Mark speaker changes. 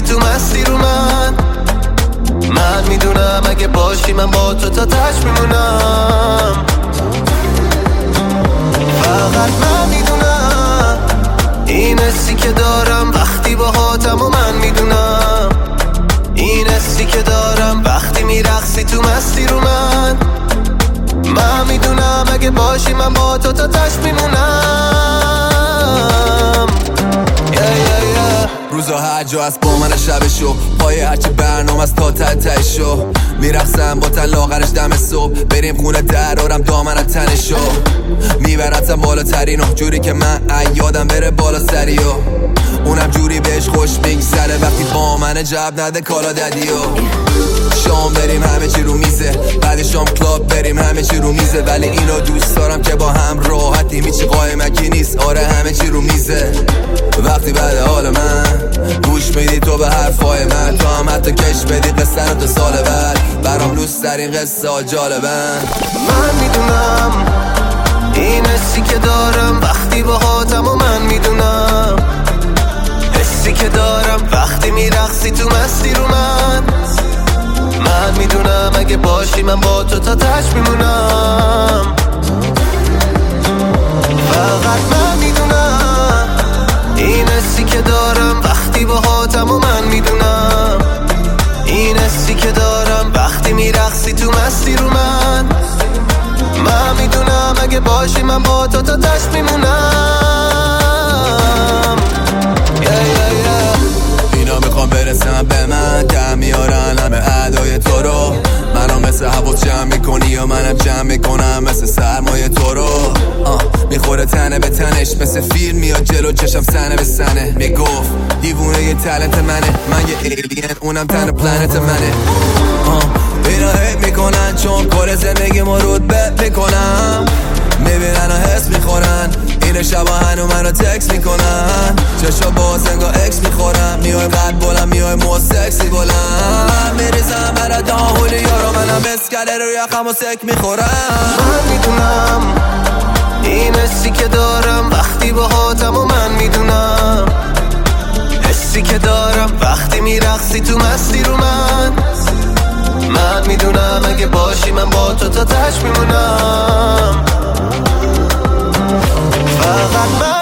Speaker 1: تو مستی رو من میدونم اگه باشی من با تو تا تش میمونم. فقط من میدونم این حسی که دارم وقتی باهاتم و من میدونم این حسی که دارم وقتی میرقصی تو مستی رو من میدونم اگه باشی من با تو تا تش میمونم.
Speaker 2: روزا هر جا از با من شبشو پای هرچی برنامه از تا تشو میرقصم با تن لاغرش دم صبح بریم خونه درارم دامن تنشو میبرتم بالاترینو جوری که من یادم بره بالا سریو اونم جوری بهش خوش میگذره وقتی با من جب نده کالا ددیو شام بریم همه چی رو میزه بعد شام کلاب بریم همه چی رو میزه ولی اینو دوست دارم که با هم راحتیم هیچی قایمکی نیست آره همه چی رو میزه وقتی بعد حال من گوش میدی تو به حرفای من تو هم حتی کش بدی قصه رو 2 سال بعد برام لوس در این قصه ها جالبن.
Speaker 1: من میدونم این حسی که دارم وقتی باهاتم و من میدونم حسی که دارم وقتی میرقصی تو مستی رو من میدونم اگه باشی من با تو تا تش میمونم. فقط من میدونم این حسی که دارم وقتی باهاتم و من میدونم این حسی که دارم وقتی میرقصی تو مستی رو من میدونم اگه باشی من با تو تا تش میمونم.
Speaker 2: اینا میخوام برسم به من دم میارن همه ادای تو رو منو مثل حواس جمع میکنی و منم جمع میکنم مثل سرمایه تو رو میخوره تنه به تنش مثل فیلم میاد جلو چشم سنه به سنه میگفت دیوونه یه تلنت منه من یه ایلین اونم تن پلنت منه اینا هیت میکنن چون کار زندگی ما رتبه میکنم میبینن و حس میخورن این شبا هنو منو تکس میکنن چشا باز انگاه اکس میخورم میای قد بلند میای مو سکسی بلند میریزم برا داهولی یارو منم بسکله رو یخم و سک میخورم.
Speaker 1: من میدونم این حسی که دارم وقتی باهاتم و من میدونم حسی که دارم وقتی میرقصی تو مستی رو من میدونم اگه باشی من با تو تا تش میمونم. فقط من